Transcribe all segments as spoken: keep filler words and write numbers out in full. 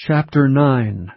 Chapter nine.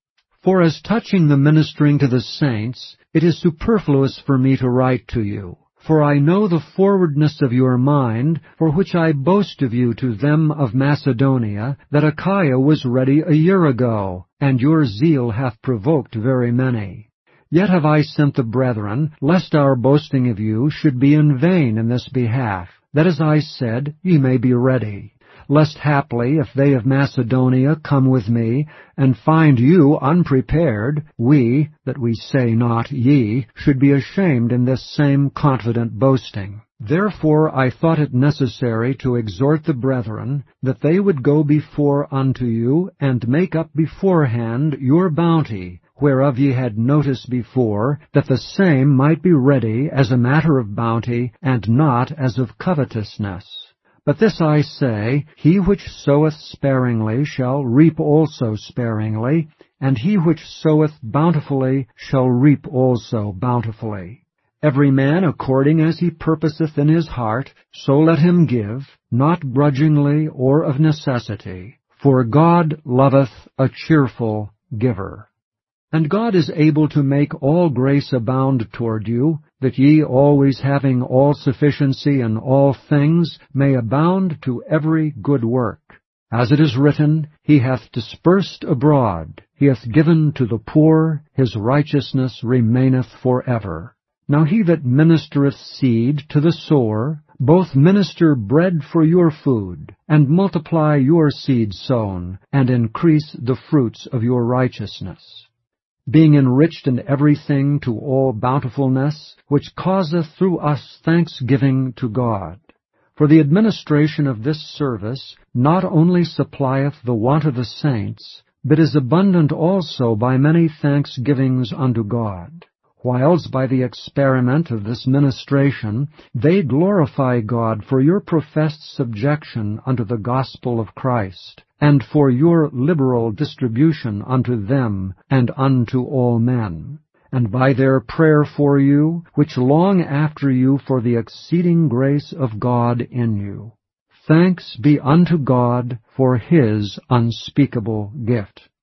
For as touching the ministering to the saints, it is superfluous for me to write to you. For I know the forwardness of your mind, for which I boast of you to them of Macedonia, that Achaia was ready a year ago, and your zeal hath provoked very many. Yet have I sent the brethren, lest our boasting of you should be in vain in this behalf, that, as I said, ye may be ready. Lest haply, if they of Macedonia come with me, and find you unprepared, we, that we say not ye, should be ashamed in this same confident boasting. Therefore I thought it necessary to exhort the brethren, that they would go before unto you, and make up beforehand your bounty, whereof ye had notice before, that the same might be ready as a matter of bounty, and not as of covetousness. But this I say, he which soweth sparingly shall reap also sparingly, and he which soweth bountifully shall reap also bountifully. Every man according as he purposeth in his heart, so let him give, not grudgingly or of necessity, for God loveth a cheerful giver. And God is able to make all grace abound toward you, that ye always having all sufficiency in all things may abound to every good work. As it is written, He hath dispersed abroad, He hath given to the poor, His righteousness remaineth forever. Now he that ministereth seed to the sower, both minister bread for your food, and multiply your seed sown, and increase the fruits of your righteousness, being enriched in everything to all bountifulness, which causeth through us thanksgiving to God. For the administration of this service not only supplieth the want of the saints, but is abundant also by many thanksgivings unto God. Whiles by the experiment of this ministration they glorify God for your professed subjection unto the gospel of Christ, and for your liberal distribution unto them and unto all men, and by their prayer for you, which long after you for the exceeding grace of God in you. Thanks be unto God for His unspeakable gift.